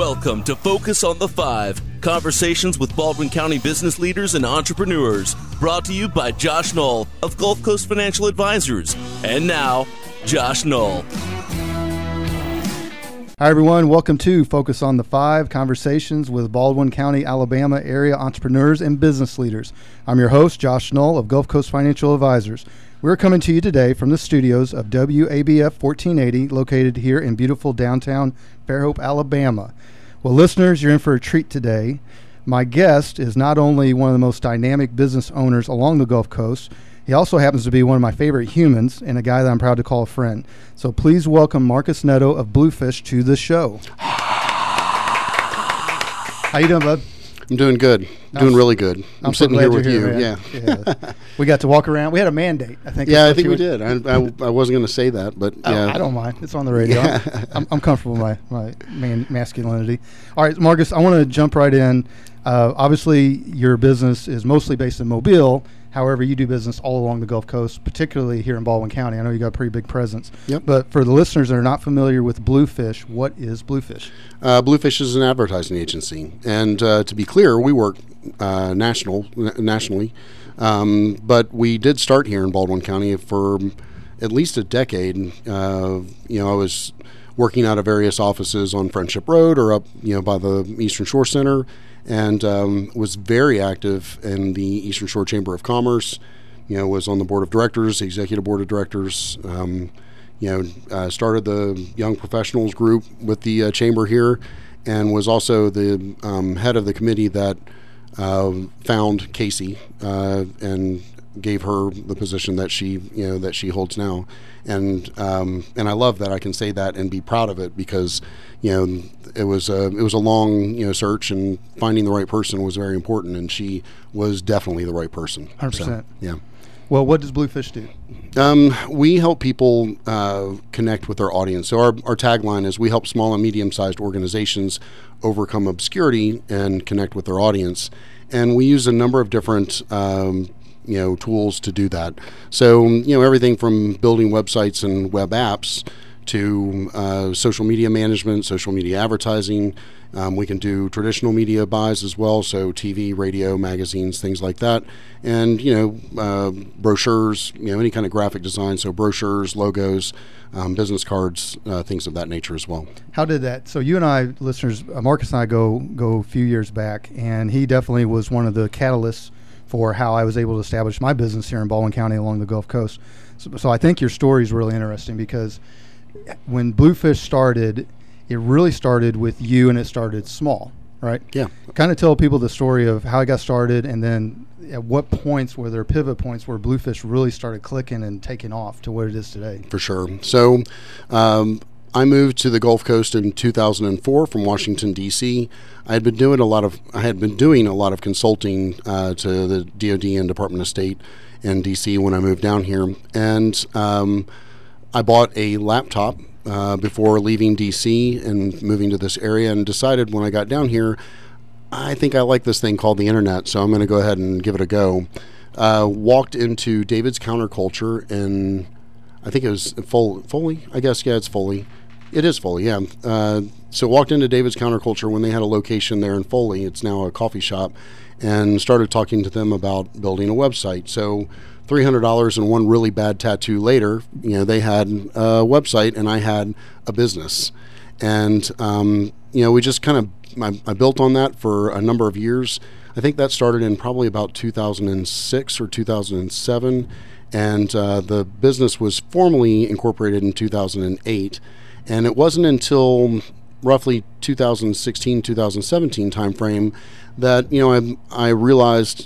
Welcome to Focus on the Five, conversations with Baldwin County business leaders and entrepreneurs, brought to you by Josh Knoll of Gulf Coast Financial Advisors. And now, Josh Knoll. Hi, everyone. Welcome to Focus on the Five, conversations with Baldwin County, Alabama area entrepreneurs and business leaders. I'm your host, Josh Knoll of Gulf Coast Financial Advisors. We're coming to you today from the studios of WABF 1480, located here in beautiful downtown Fairhope, Alabama. Well, listeners, you're in for a treat today. My guest is not only one of the most dynamic business owners along the Gulf Coast, he also happens to be one of my favorite humans and a guy that I'm proud to call a friend. So please welcome Marcus Netto of Bluefish to the show. How you doing, bud? I'm doing good. Doing really good. I'm so sitting here with you. Man. Yeah. We got to walk around. We had a mandate, I think. Yeah, I think we did. I wasn't going to say that, but yeah. I don't mind. It's on the radio. Yeah. I'm comfortable with my masculinity. All right, Marcus, I want to jump right in. Obviously, your business is mostly based in Mobile. However, you do business all along the Gulf Coast, particularly here in Baldwin County. I know you got a pretty big presence. Yep. But for the listeners that are not familiar with Bluefish, what is Bluefish? Bluefish is an advertising agency. And to be clear, we work nationally. But we did start here in Baldwin County for at least a decade. I was working out of various offices on Friendship Road or up, by the Eastern Shore Center. And was very active in the Eastern Shore Chamber of Commerce. Was on the board of directors, executive board of directors. Started the young professionals group with the chamber here, and was also the head of the committee that found Casey and gave her the position that she holds now. And I love that I can say that and be proud of it because it was a long search, and finding the right person was very important, and she was definitely the right person. 100%. So, yeah. Well, what does Bluefish do? We help people connect with their audience. So our tagline is we help small and medium-sized organizations overcome obscurity and connect with their audience. And we use a number of different tools to do that. So, everything from building websites and web apps to social media management, social media advertising. We can do traditional media buys as well, so TV, radio, magazines, things like that. And, brochures, any kind of graphic design, so brochures, logos, business cards, things of that nature as well. How did that? So you and I, listeners, Marcus and I go a few years back, and he definitely was one of the catalysts for how I was able to establish my business here in Baldwin County along the Gulf Coast. So I think your story is really interesting because when Bluefish started, it really started with you, and it started small, right? Yeah. Kind of tell people the story of how it got started, and then at what points were there pivot points where Bluefish really started clicking and taking off to what it is today? For sure. So I moved to the Gulf Coast in 2004 from Washington, D.C. I had been doing a lot of consulting to the DoD and Department of State in D.C. when I moved down here, and I bought a laptop before leaving D.C. and moving to this area, and decided when I got down here, I think I like this thing called the internet, so I'm going to go ahead and give it a go. Walked into David's Counterculture in, I think it was Foley, I guess. Yeah, it's Foley. It is Foley, yeah. So walked into David's Counterculture when they had a location there in Foley. It's now a coffee shop, and started talking to them about building a website. So $300 and one really bad tattoo later, they had a website and I had a business. And, we just kind of, I built on that for a number of years. I think that started in probably about 2006 or 2007. And the business was formally incorporated in 2008. And it wasn't until roughly 2016, 2017 timeframe that, I realized,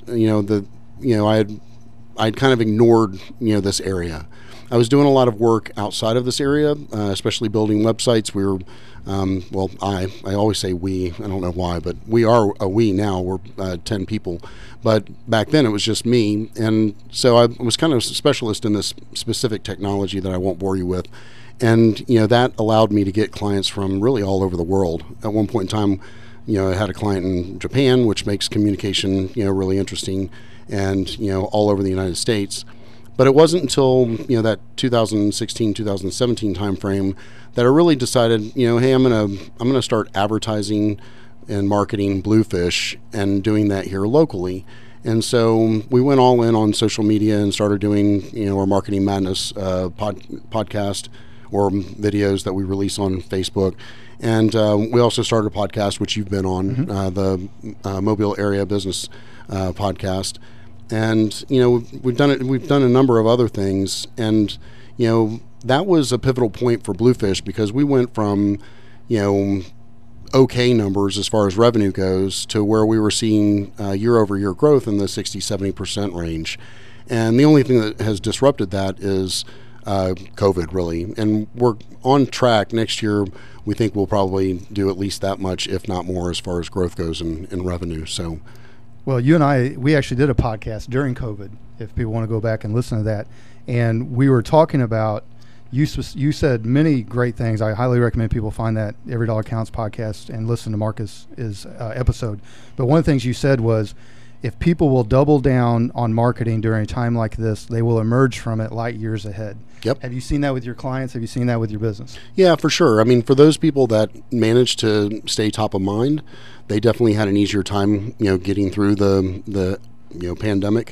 I'd kind of ignored, this area. I was doing a lot of work outside of this area, especially building websites. We were, I always say we, I don't know why, but we are a we now. We're 10 people. But back then it was just me. And so I was kind of a specialist in this specific technology that I won't bore you with. And, that allowed me to get clients from really all over the world. At one point in time, I had a client in Japan, which makes communication, really interesting, and, all over the United States. But it wasn't until, that 2016, 2017 timeframe that I really decided, hey, I'm gonna start advertising and marketing Bluefish and doing that here locally. And so we went all in on social media and started doing, our Marketing Madness podcast or videos that we release on Facebook. And we also started a podcast, which you've been on, the Mobile Area Business podcast. And, we've done a number of other things. And, that was a pivotal point for Bluefish because we went from, okay numbers as far as revenue goes to where we were seeing year-over-year growth in the 60-70% range. And the only thing that has disrupted that is COVID, really. And we're on track. Next year, we think we'll probably do at least that much, if not more, as far as growth goes in revenue. So, well, you and we actually did a podcast during COVID, if people want to go back and listen to that. And we were talking about, you said many great things. I highly recommend people find that Every Dollar Counts podcast and listen to Marcus's episode. But one of the things you said was, if people will double down on marketing during a time like this, they will emerge from it light years ahead. Yep. Have you seen that with your clients? Have you seen that with your business? Yeah, for sure. I mean, for those people that managed to stay top of mind, they definitely had an easier time, getting through the pandemic.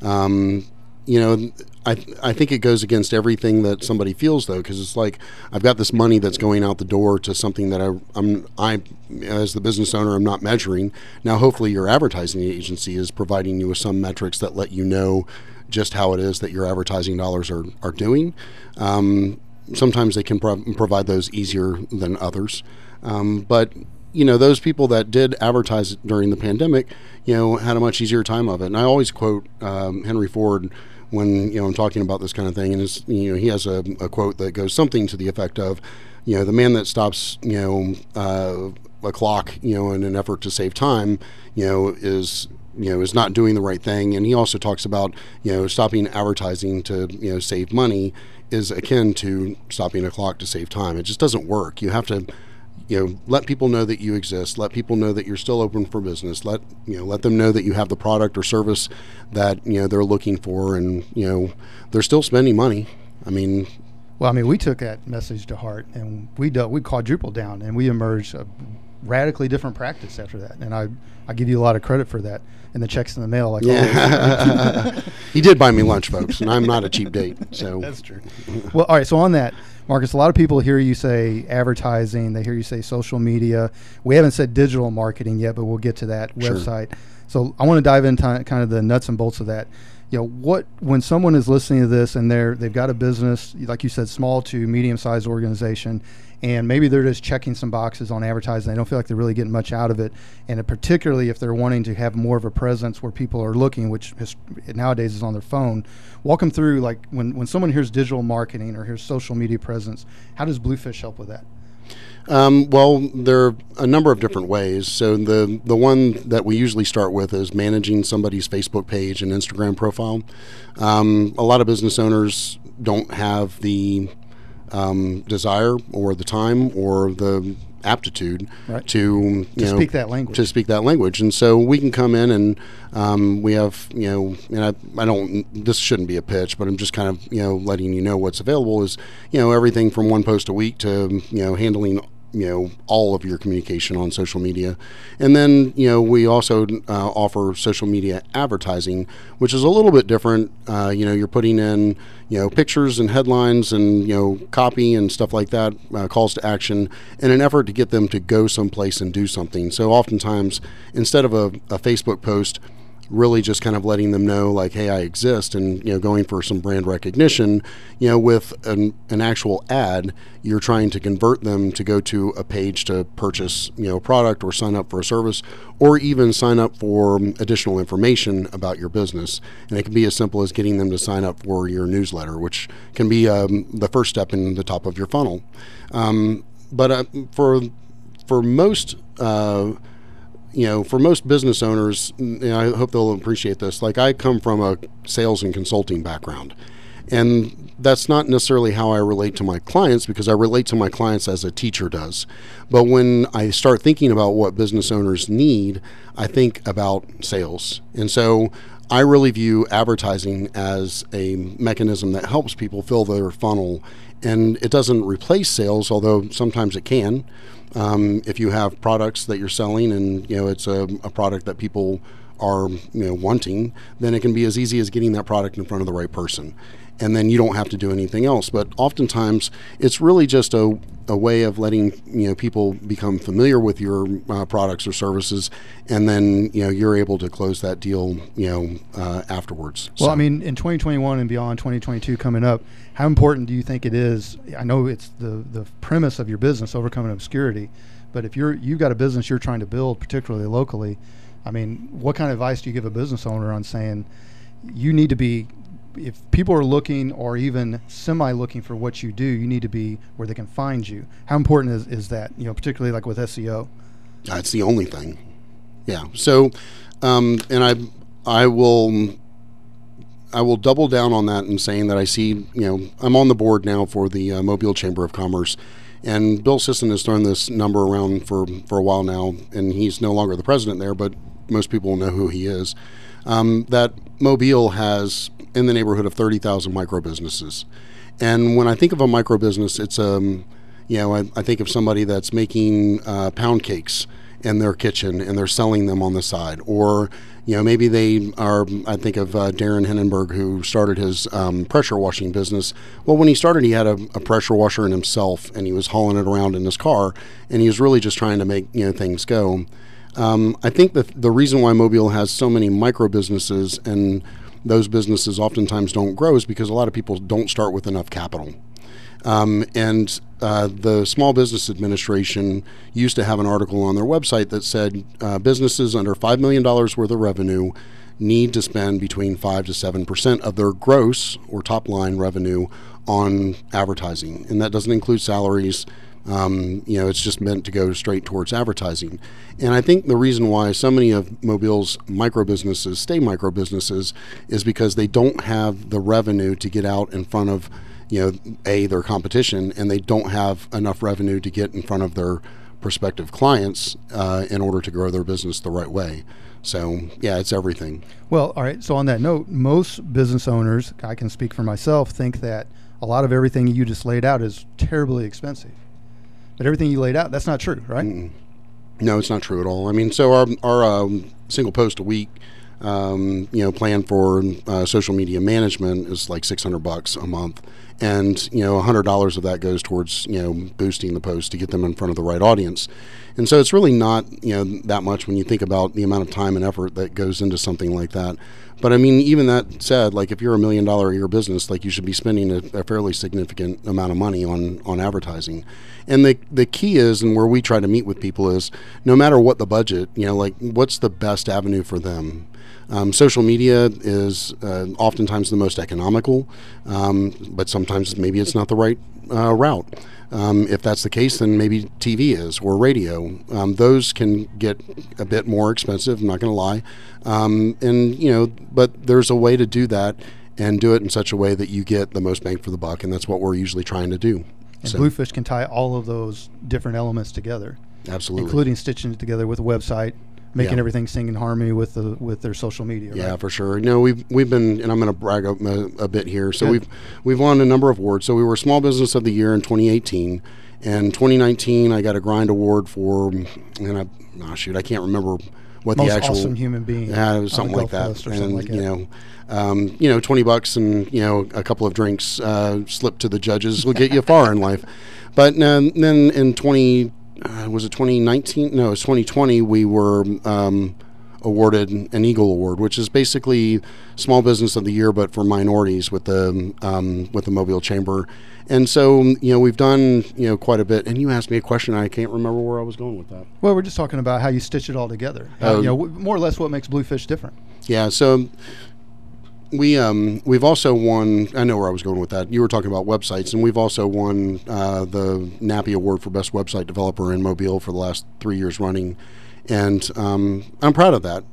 I think it goes against everything that somebody feels, though, because it's like I've got this money that's going out the door to something that I as the business owner, I'm not measuring. Now, hopefully your advertising agency is providing you with some metrics that let you know just how it is that your advertising dollars are doing. Sometimes they can provide those easier than others. But those people that did advertise during the pandemic, had a much easier time of it. And I always quote Henry Ford when I'm talking about this kind of thing, and he has a quote that goes something to the effect of, the man that stops a clock in an effort to save time is not doing the right thing. And he also talks about stopping advertising to save money is akin to stopping a clock to save time. It just doesn't work. You have to let people know that you exist. Let people know that you're still open for business. Let them know that you have the product or service that they're looking for, and they're still spending money. We took that message to heart, and we quadrupled down, and we emerged a radically different practice after that. And I give you a lot of credit for that. And the checks in the mail, like always. He did buy me lunch, folks, and I'm not a cheap date. So that's true. Well, all right. So on that, Marcus, a lot of people hear you say advertising. They hear you say social media. We haven't said digital marketing yet, but we'll get to that website. So I want to dive into kind of the nuts and bolts of that. When someone is listening to this and they've got a business, like you said, small to medium-sized organization, and maybe they're just checking some boxes on advertising. They don't feel like they're really getting much out of it. And particularly if they're wanting to have more of a presence where people are looking, which nowadays is on their phone. Walk them through, like when someone hears digital marketing or hears social media presence, how does Bluefish help with that? Well, there are a number of different ways. So the one that we usually start with is managing somebody's Facebook page and Instagram profile. A lot of business owners don't have the desire or the time or the aptitude to speak that language. And so we can come in and we have and I don't, this shouldn't be a pitch, but I'm just kind of letting you know what's available is everything from one post a week to handling all of your communication on social media. And then we also offer social media advertising, which is a little bit different. You're putting in pictures and headlines and copy and stuff like that, calls to action, in an effort to get them to go someplace and do something. So oftentimes, instead of a Facebook post really just kind of letting them know, like, hey, I exist, and going for some brand recognition, with an actual ad, you're trying to convert them to go to a page to purchase a product or sign up for a service, or even sign up for additional information about your business. And it can be as simple as getting them to sign up for your newsletter, which can be the first step in the top of your funnel. But for most for most business owners, I hope they'll appreciate this. Like, I come from a sales and consulting background, and that's not necessarily how I relate to my clients, because I relate to my clients as a teacher does. But when I start thinking about what business owners need, I think about sales. And so I really view advertising as a mechanism that helps people fill their funnel, and it doesn't replace sales, although sometimes it can. If you have products that you're selling and it's a product that people are wanting, then it can be as easy as getting that product in front of the right person, and then you don't have to do anything else. But oftentimes it's really just a way of letting people become familiar with your products or services, and then you're able to close that deal afterwards. Well, I mean, in 2021 and beyond, 2022 coming up, how important do you think it is? I know it's the premise of your business, overcoming obscurity, but if you've got a business you're trying to build, particularly locally, I mean, what kind of advice do you give a business owner on saying you need to be, if people are looking or even semi-looking for what you do, you need to be where they can find you? How important is that, particularly like with SEO? That's the only thing. Yeah. So, and I will double down on that and saying that I see, I'm on the board now for the Mobile Chamber of Commerce, and Bill Sisson has thrown this number around for a while now, and he's no longer the president there, but most people know who he is. That Mobile has in the neighborhood of 30,000 micro businesses. And when I think of a micro business, it's I think of somebody that's making pound cakes in their kitchen and they're selling them on the side. Or maybe they are, I think of Darren Hindenburg, who started his pressure washing business. Well, when he started, he had a pressure washer in himself, and he was hauling it around in his car, and he was really just trying to make things go. I think that the reason why Mobile has so many micro businesses and those businesses oftentimes don't grow is because a lot of people don't start with enough capital. And the Small Business Administration used to have an article on their website that said businesses under $5 million worth of revenue need to spend between 5 to 7% of their gross or top line revenue on advertising. And that doesn't include salaries. It's just meant to go straight towards advertising. And I think the reason why so many of Mobile's micro businesses stay micro businesses is because they don't have the revenue to get out in front of their competition, and they don't have enough revenue to get in front of their prospective clients in order to grow their business the right way. So, yeah, it's everything. Well, all right. So on that note, most business owners, I can speak for myself, think that a lot of everything you just laid out is terribly expensive. But everything you laid out, that's not true, right? Mm-mm. No, it's not true at all. I mean, so our single post a week plan for social media management is like $600 a month, and $100 of that goes towards boosting the post to get them in front of the right audience. And so it's really not that much when you think about the amount of time and effort that goes into something like that. But I mean, even that said, like if you're $1 million a year business, like you should be spending a fairly significant amount of money on advertising. And the key is, and where we try to meet with people is, no matter what the budget, like what's the best avenue for them. Social media is oftentimes the most economical, but sometimes maybe it's not the right route. If that's the case, then maybe TV is, or radio. Those can get a bit more expensive, I'm not going to lie. But there's a way to do that and do it in such a way that you get the most bang for the buck, and that's what we're usually trying to do. And Bluefish can tie all of those different elements together. Absolutely. Including stitching it together with a website, making everything sing in harmony with their social media. Yeah, right? for sure. We've been, and I'm going to brag a bit here. So we've won a number of awards. So we were Small Business of the Year in 2018, and 2019 I got a Grind Award for, and I can't remember what most the actual awesome human being. Yeah, it was something like that. Something like that. $20 and a couple of drinks slipped to the judges will get you far in life. But then in 2019? No, it was 2020. We were awarded an Eagle Award, which is basically Small Business of the Year, but for minorities with the Mobile Chamber. And so, we've done, quite a bit. And you asked me a question. I can't remember where I was going with that. Well, we're just talking about how you stitch it all together. More or less what makes Bluefish different. Yeah. So we've also won, I know where I was going with that. You were talking about websites, and we've also won the NAPI Award for Best Website Developer in Mobile for the last 3 years running. And I'm proud of that.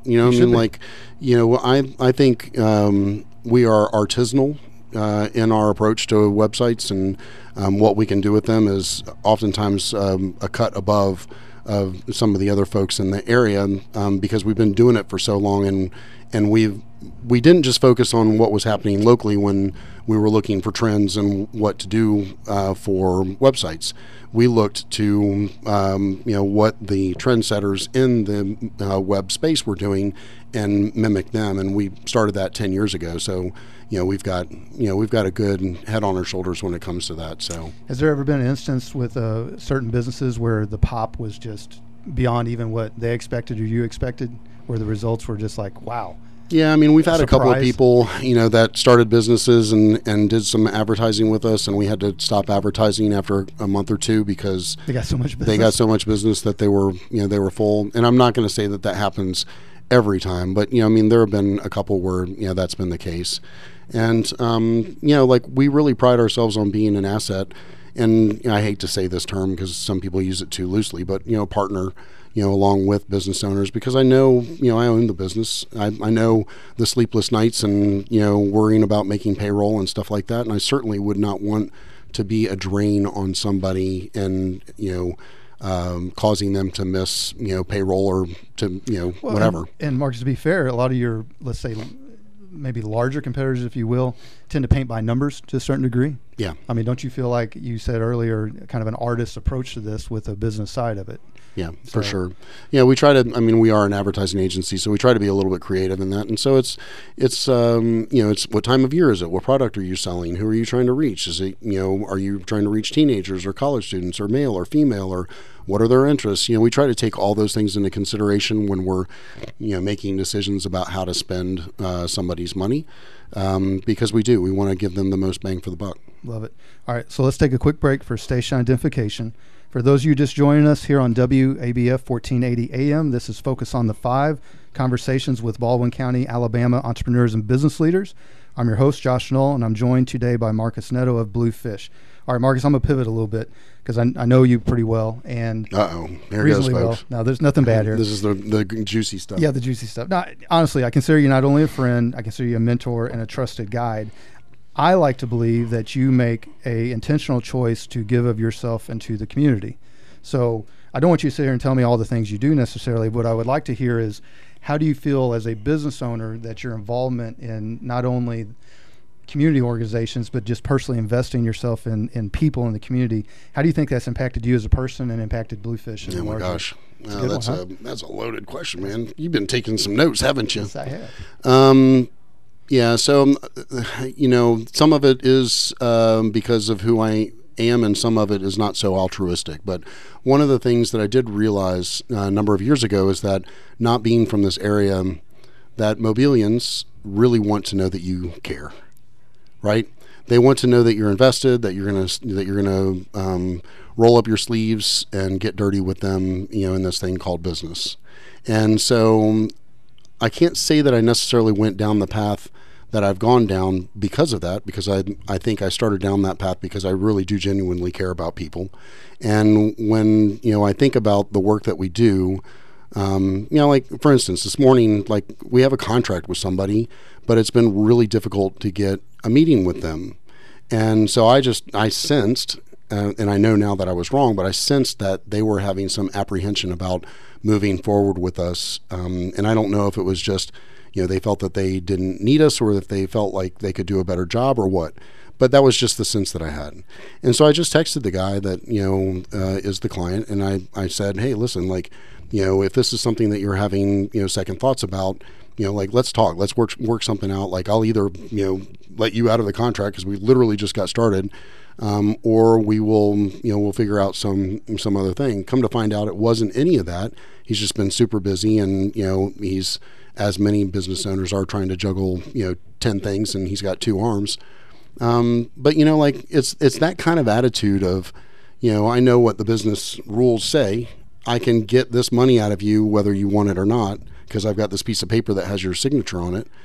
I think we are artisanal in our approach to websites, and what we can do with them is oftentimes a cut above of some of the other folks in the area, because we've been doing it for so long, and and we didn't just focus on what was happening locally when we were looking for trends and what to do for websites. We looked to what the trendsetters in the web space were doing and mimic them, and we started that 10 years ago. So we've got a good head on our shoulders when it comes to that. So has there ever been an instance with certain businesses where the pop was just beyond even what they expected or you expected, where the results were just like, wow? Yeah, I mean, we've had a couple of people, that started businesses and did some advertising with us, and we had to stop advertising after a month or two because they got so much business. That they were full. And I'm not going to say that happens every time, but there have been a couple where that's been the case. And we really pride ourselves on being an asset. And I hate to say this term because some people use it too loosely, but partner, along with business owners, because I know, I own the business. I know the sleepless nights and worrying about making payroll and stuff like that. And I certainly would not want to be a drain on somebody and causing them to miss payroll or to whatever. And Marcus, to be fair, a lot of your, let's say, maybe larger competitors, if you will, tend to paint by numbers to a certain degree. Yeah. I mean, don't you feel like you said earlier, kind of an artist's approach to this with a business side of it? Yeah, for sure. Yeah, we try to. I mean, we are an advertising agency, so we try to be a little bit creative in that. And so it's what time of year is it? What product are you selling? Who are you trying to reach? Is it are you trying to reach teenagers or college students or male or female, or what are their interests? We try to take all those things into consideration when we're making decisions about how to spend somebody's money, because we want to give them the most bang for the buck. Love it. All right, so let's take a quick break for station identification. For those of you just joining us here on WABF 1480 AM, this is Focus on the 5, conversations with Baldwin County, Alabama entrepreneurs and business leaders. I'm your host, Josh Knoll, and I'm joined today by Marcus Netto of Bluefish. All right, Marcus, I'm going to pivot a little bit because I know you pretty well. And here goes, folks. Well. No, there's nothing bad here. This is the juicy stuff. Yeah, the juicy stuff. No, honestly, I consider you not only a friend, I consider you a mentor and a trusted guide. I like to believe that you make a intentional choice to give of yourself into the community. So I don't want you to sit here and tell me all the things you do necessarily. What I would like to hear is, how do you feel as a business owner that your involvement in not only community organizations, but just personally investing yourself in people in the community, how do you think that's impacted you as a person and impacted Bluefish? Oh my gosh. That's a loaded question, man. You've been taking some notes, haven't you? Yes, I have. Yeah, so, some of it is because of who I am, and some of it is not so altruistic. But one of the things that I did realize a number of years ago is that, not being from this area, that Mobilians really want to know that you care, right? They want to know that you're invested, that you're gonna roll up your sleeves and get dirty with them, in this thing called business. And so I can't say that I necessarily went down the path that I've gone down because of that, because I think I started down that path because I really do genuinely care about people. And when, I think about the work that we do, like for instance, this morning, like we have a contract with somebody, but it's been really difficult to get a meeting with them. And so I sensed, and I know now that I was wrong, but I sensed that they were having some apprehension about moving forward with us. And I don't know if it was just, they felt that they didn't need us, or if they felt like they could do a better job, or what. But that was just the sense that I had. And so I just texted the guy that, is the client. And I said, hey, listen, if this is something that you're having, second thoughts about, let's talk, let's work something out. Like, I'll either, let you out of the contract because we literally just got started, or we will, we'll figure out some other thing. Come to find out, it wasn't any of that. He's just been super busy, and, he's, as many business owners are, trying to juggle, 10 things, and he's got 2 arms. But it's that kind of attitude of, I know what the business rules say. I can get this money out of you whether you want it or not, because I've got this piece of paper that has your signature on it.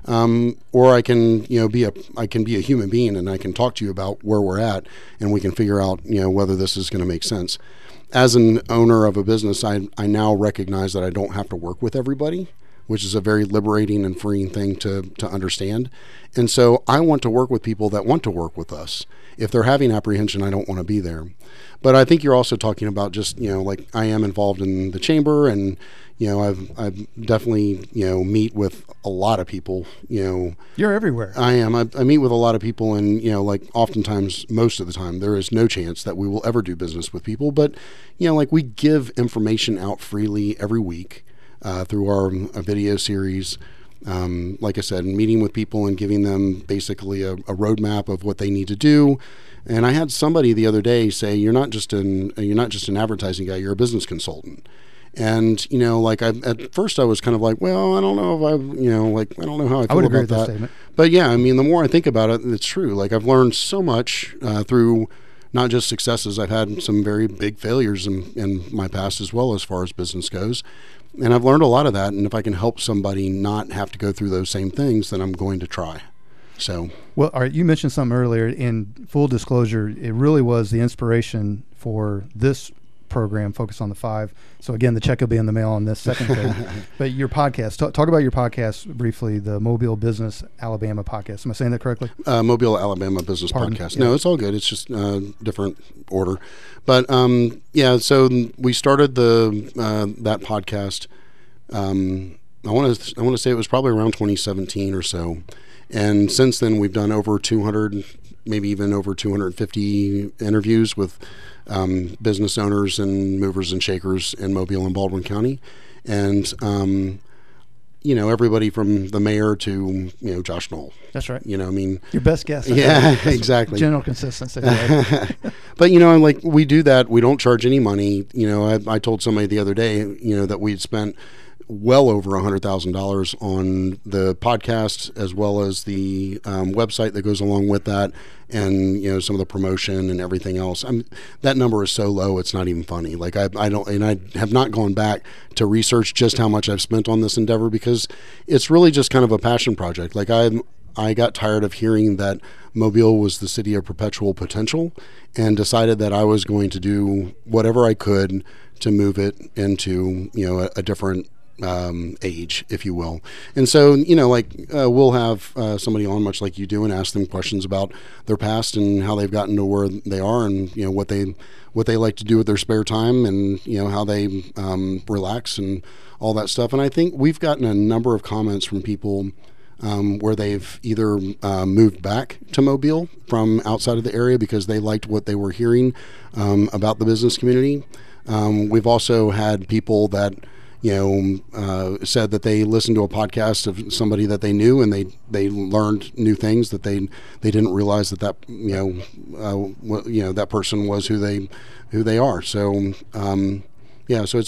Or I can, be a human being, and I can talk to you about where we're at, and we can figure out, whether this is going to make sense. As an owner of a business, I now recognize that I don't have to work with everybody, which is a very liberating and freeing thing to understand. And so I want to work with people that want to work with us. If they're having apprehension, I don't want to be there. But I think you're also talking about just, like I am involved in the chamber, and, I've definitely, meet with a lot of people, You're everywhere. I am. I meet with a lot of people, and, like oftentimes, most of the time, there is no chance that we will ever do business with people. But, like we give information out freely every week through our video series. Like I said, meeting with people and giving them basically a roadmap of what they need to do. And I had somebody the other day say, you're not just an advertising guy, you're a business consultant. And, at first I was kind of like, well, I don't know if I don't know how I feel would agree about with that that. statement. But yeah, I mean, the more I think about it, it's true. Like I've learned so much through not just successes. I've had some very big failures in my past as well, as far as business goes. And I've learned a lot of that. And if I can help somebody not have to go through those same things, then I'm going to try. So, well, all right, you mentioned something earlier. In full disclosure, it really was the inspiration for this program, Focus on the Five. So again, the check will be in the mail on this second thing. But your podcast, talk about your podcast briefly, the Mobile Business Alabama podcast. Am I saying that correctly? Mobile Alabama Business Podcast. Yeah. No, it's all good. It's just different order. But so we started that podcast. I want to say it was probably around 2017 or so. And since then, we've done over 200, maybe even over 250 interviews with business owners and movers and shakers in Mobile and Baldwin County. And, everybody from the mayor to, Josh Knoll. That's right. Your best guess. Yeah, exactly. General consistency. Right? But, we do that. We don't charge any money. I told somebody the other day, that we'd spent well over $100,000 on the podcast, as well as the website that goes along with that, and some of the promotion and everything else. That number is so low, it's not even funny. Like I have not gone back to research just how much I've spent on this endeavor, because it's really just kind of a passion project. Like I got tired of hearing that Mobile was the city of perpetual potential, and decided that I was going to do whatever I could to move it into a different age, if you will. And so, we'll have somebody on, much like you do, and ask them questions about their past and how they've gotten to where they are, and what they like to do with their spare time, and how they relax and all that stuff. And I think we've gotten a number of comments from people where they've either moved back to Mobile from outside of the area because they liked what they were hearing about the business community. We've also had people that said that they listened to a podcast of somebody that they knew, and they learned new things that they didn't realize that that person was who they are. So so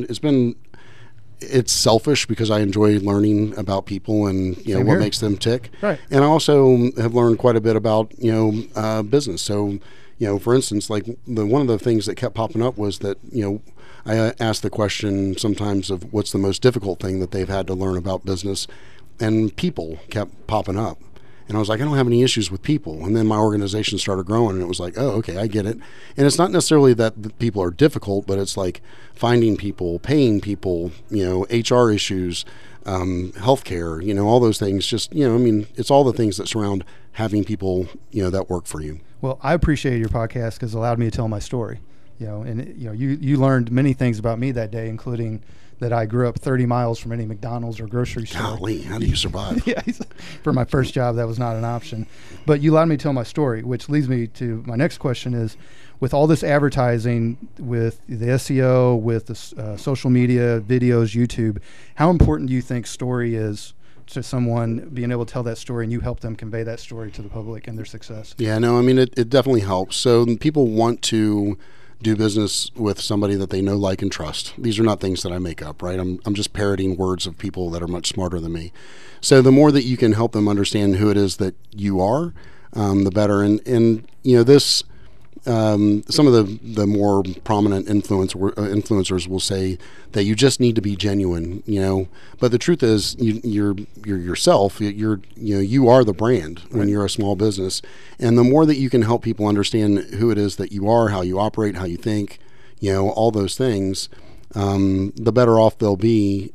it's selfish because I enjoy learning about people and what makes them tick. Right. And I also have learned quite a bit about business. So for instance, like one of the things that kept popping up was that I asked the question sometimes of what's the most difficult thing that they've had to learn about business, and people kept popping up. And I was like, I don't have any issues with people. And then my organization started growing, and it was like, oh, okay, I get it. And it's not necessarily that the people are difficult, but it's like finding people, paying people, HR issues, healthcare, all those things. Just, it's all the things that surround having people, that work for you. Well, I appreciate your podcast because it allowed me to tell my story. You learned many things about me that day, including that I grew up 30 miles from any McDonald's or grocery store. Golly, how do you survive? Yeah, for my first job, that was not an option. But you allowed me to tell my story, which leads me to my next question is, with all this advertising, with the SEO, with the social media, videos, YouTube, how important do you think story is to someone being able to tell that story, and you help them convey that story to the public and their success? Yeah, no, it definitely helps. So people want to do business with somebody that they know, like, and trust. These are not things that I make up, right? I'm just parroting words of people that are much smarter than me. So the more that you can help them understand who it is that you are, the better. And this, some of the more prominent influencers will say that you just need to be genuine, But the truth is, you're yourself. You are the brand when you're a small business. And the more that you can help people understand who it is that you are, how you operate, how you think, all those things, the better off they'll be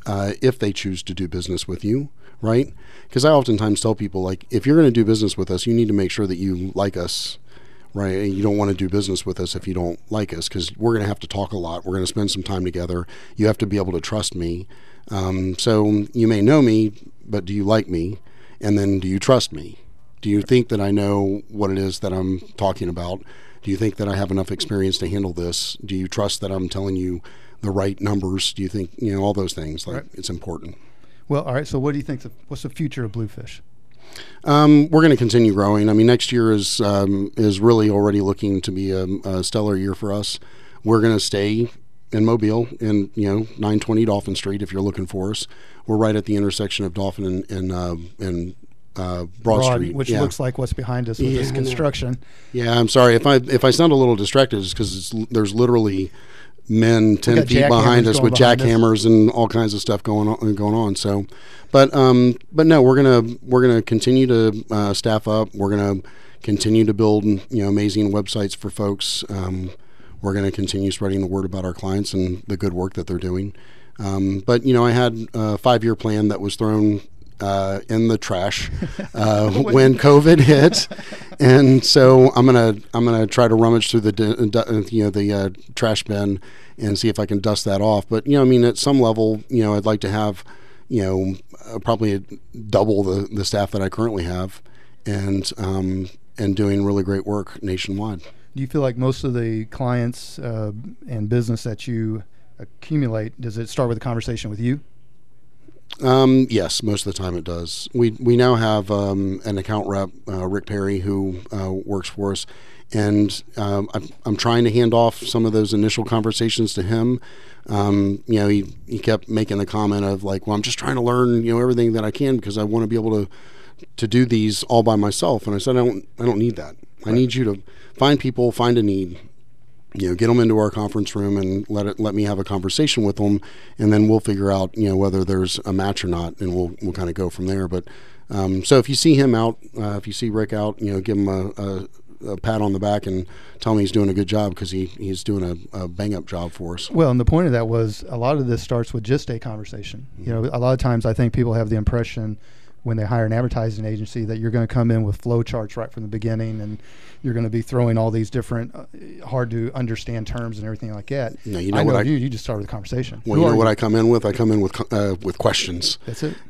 if they choose to do business with you, right? Because I oftentimes tell people, like, if you're going to do business with us, you need to make sure that you like us, right? And you don't want to do business with us if you don't like us, because we're going to have to talk a lot. We're going to spend some time together. You have to be able to trust me. So you may know me, but do you like me? And then do you trust me? Do you think that I know what it is that I'm talking about? Do you think that I have enough experience to handle this? Do you trust that I'm telling you the right numbers? Do you think, all those things, like, It's important. Well, all right. So what do you think, what's the future of Bluefish? We're going to continue growing. I mean, next year is really already looking to be a stellar year for us. We're going to stay in Mobile in 920 Dauphin Street if you're looking for us. We're right at the intersection of Dauphin and Broad Street, which looks like what's behind us with this construction. Yeah, I'm sorry if I sound a little distracted, it's because there's literally men 10 feet behind us with jackhammers and all kinds of stuff going on. So, but no, we're gonna continue to staff up. We're gonna continue to build amazing websites for folks. We're gonna continue spreading the word about our clients and the good work that they're doing. But I had a 5-year plan that was thrown in the trash when COVID hit, and so I'm gonna try to rummage through the trash bin and see if I can dust that off. But at some level, I'd like to have probably double the staff that I currently have, and doing really great work nationwide. Do you feel like most of the clients and business that you accumulate, does it start with a conversation with you? Yes, most of the time it does. We now have an account rep, Rick Perry, who works for us, and I'm trying to hand off some of those initial conversations to him. He kept making the comment of, like, well, I'm just trying to learn everything that I can because I want to be able to do these all by myself. And I said, I don't need that. Right. I need you to find people, find a need, get them into our conference room and let me have a conversation with them, and then we'll figure out whether there's a match or not, and we'll kind of go from there. But so if you see him out, if you see Rick out, give him a pat on the back and tell him he's doing a good job, because he's doing a bang up job for us. Well, and the point of that was, a lot of this starts with just a conversation. A lot of times I think people have the impression when they hire an advertising agency that you're going to come in with flow charts right from the beginning, and you're going to be throwing all these different hard to understand terms and everything like that. No, you just start with a conversation. Well, what I come in with? I come in with questions. That's it.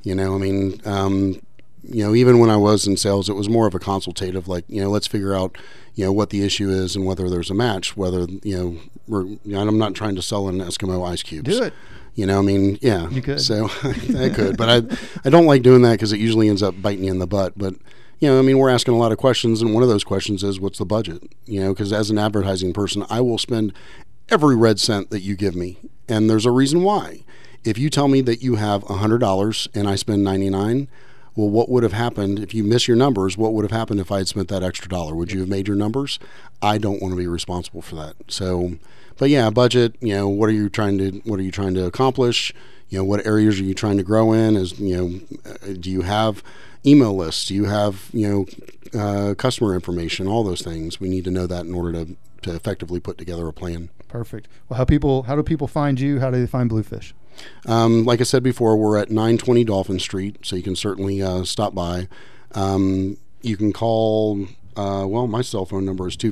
Even when I was in sales, it was more of a consultative, like, let's figure out, what the issue is and whether there's a match, whether, I'm not trying to sell an Eskimo ice cubes. Do it. Yeah. You could. So I could, but I don't like doing that because it usually ends up biting you in the butt. But, we're asking a lot of questions, and one of those questions is, what's the budget? Because as an advertising person, I will spend every red cent that you give me. And there's a reason why. If you tell me that you have $100 and I spend $99, well, what would have happened if you miss your numbers? What would have happened if I had spent that extra dollar? Would you have made your numbers? I don't want to be responsible for that. So, but yeah, budget. What are you trying to accomplish? What areas are you trying to grow in? Do you have email lists? Do you have customer information? All those things. We need to know that in order to effectively put together a plan. Perfect. Well, how do people find you? How do they find Bluefish? Like I said before, we're at 920 Dauphin Street, so you can certainly stop by. You can call, my cell phone number is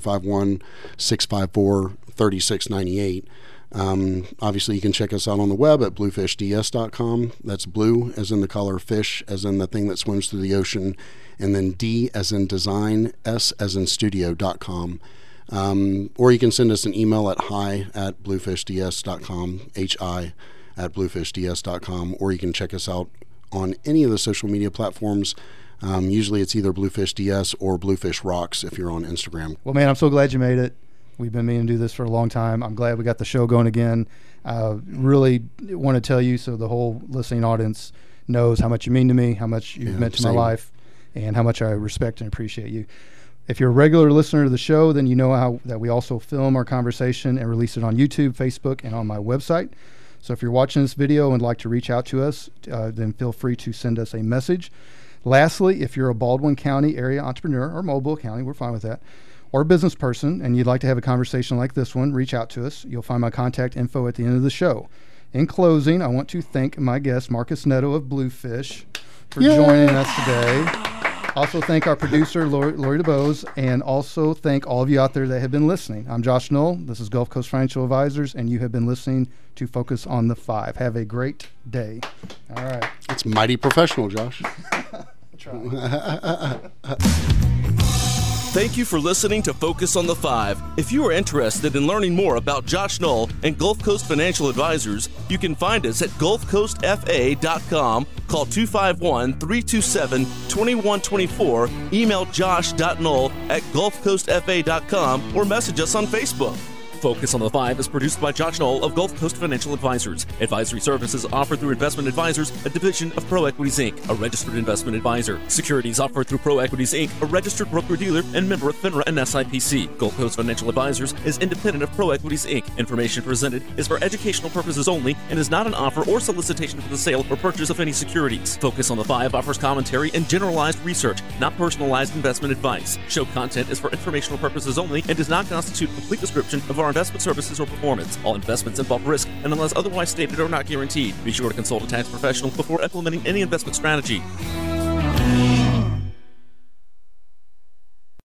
251-654-3698. Obviously, you can check us out on the web at bluefishds.com. That's blue as in the color, fish as in the thing that swims through the ocean, and then D as in design, S as in studio.com. Or you can send us an email at hi@bluefishds.com, hi@bluefishds.com, or you can check us out on any of the social media platforms. Usually it's either Bluefish DS or Bluefish Rocks if you're on Instagram. Well, man, I'm so glad you made it. We've been meaning to do this for a long time. I'm glad we got the show going again. Really want to tell you, so the whole listening audience knows how much you mean to me, how much you've meant to my life, and how much I respect and appreciate you. If you're a regular listener to the show, then you know that we also film our conversation and release it on YouTube, Facebook, and on my website. So if you're watching this video and would like to reach out to us, then feel free to send us a message. Lastly, if you're a Baldwin County area entrepreneur, or Mobile County, we're fine with that, or a business person, and you'd like to have a conversation like this one, reach out to us. You'll find my contact info at the end of the show. In closing, I want to thank my guest, Marcus Netto of Bluefish, for joining us today. Also thank our producer, Lori DeBose, and also thank all of you out there that have been listening. I'm Josh Knoll. This is Gulf Coast Financial Advisors, and you have been listening to Focus on the 5. Have a great day. All right. It's mighty professional, Josh. Thank you for listening to Focus on the 5. If you are interested in learning more about Josh Knoll and Gulf Coast Financial Advisors, you can find us at gulfcoastfa.com, call 251-327-2124, email josh.knoll@gulfcoastfa.com, or message us on Facebook. Focus on the 5 is produced by Josh Knoll of Gulf Coast Financial Advisors. Advisory services offered through Investment Advisors, a division of ProEquities Inc., a registered investment advisor. Securities offered through ProEquities Inc., a registered broker-dealer and member of FINRA and SIPC. Gulf Coast Financial Advisors is independent of ProEquities Inc. Information presented is for educational purposes only and is not an offer or solicitation for the sale or purchase of any securities. Focus on the 5 offers commentary and generalized research, not personalized investment advice. Show content is for informational purposes only and does not constitute complete description of our investment services or performance. All investments involve risk and unless otherwise stated are not guaranteed. Be sure to consult a tax professional before implementing any investment strategy.